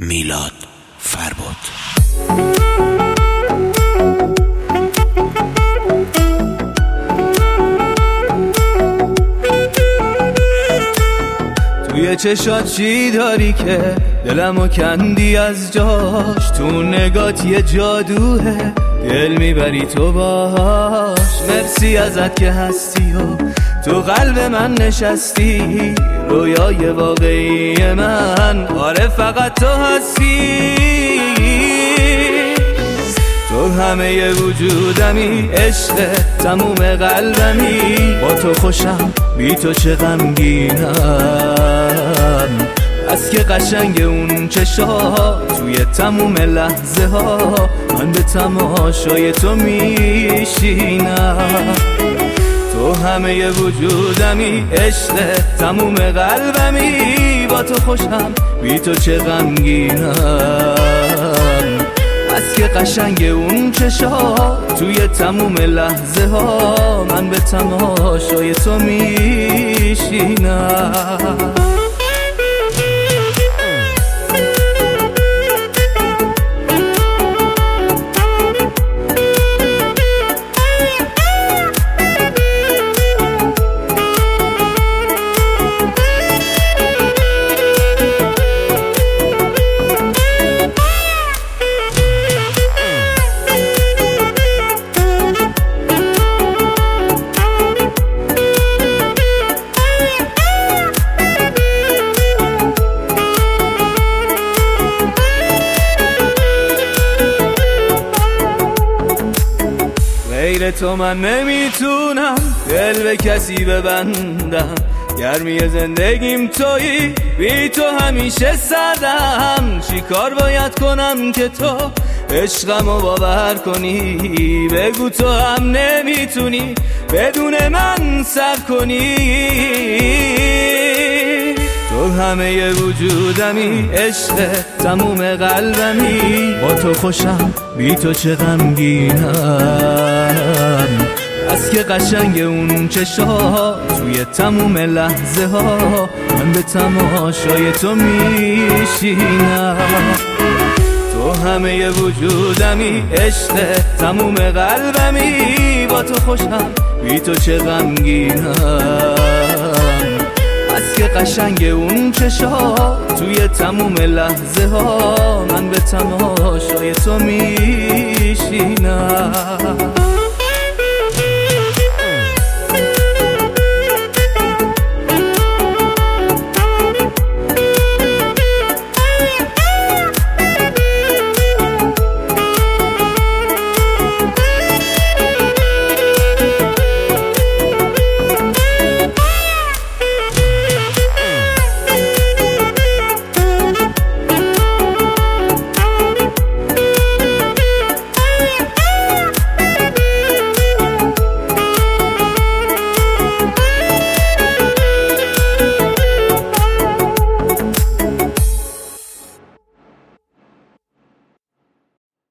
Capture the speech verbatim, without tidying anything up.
میلاد فرباد. توی چشات چی داری که دلمو کندی از جاش؟ تو نگات یه جادوه دل میبری تو باش. مرسی ازت که هستی و تو قلب من نشستی، رویای واقعی من آره فقط تو هستی. تو همه وجودمی، عشق تموم قلبمی، با تو خوشم بی تو چه غمگینم. از که قشنگ اون چشا توی تموم لحظه ها من به تماشای تو میشینم. تو همه وجودمی، عشق تموم قلبمی، با تو خوشم بی تو چه غمگینم. از که قشنگ اون چشا توی تموم لحظه ها من به تماشای تو میشینم. غیر تو من نمیتونم دل به کسی ببندم، گرمی زندگیم تویی، بی تو همیشه سردم. چی کار باید کنم که تو عشقمو باور کنی؟ بگو تو هم نمیتونی بدون من سر کنی. تو همه وجودمی، عشق تموم قلبمی، با تو خوشم بی تو چه غمگینم. از که قشنگ اون چشا توی تموم لحظه ها من به تماشای تو میشینم. تو همه وجودمی، عشق تموم قلبمی، با تو خوشم بی تو چه غمگینم. از که قشنگ اون چشا توی تموم لحظه ها من به تماشای تو میشینم.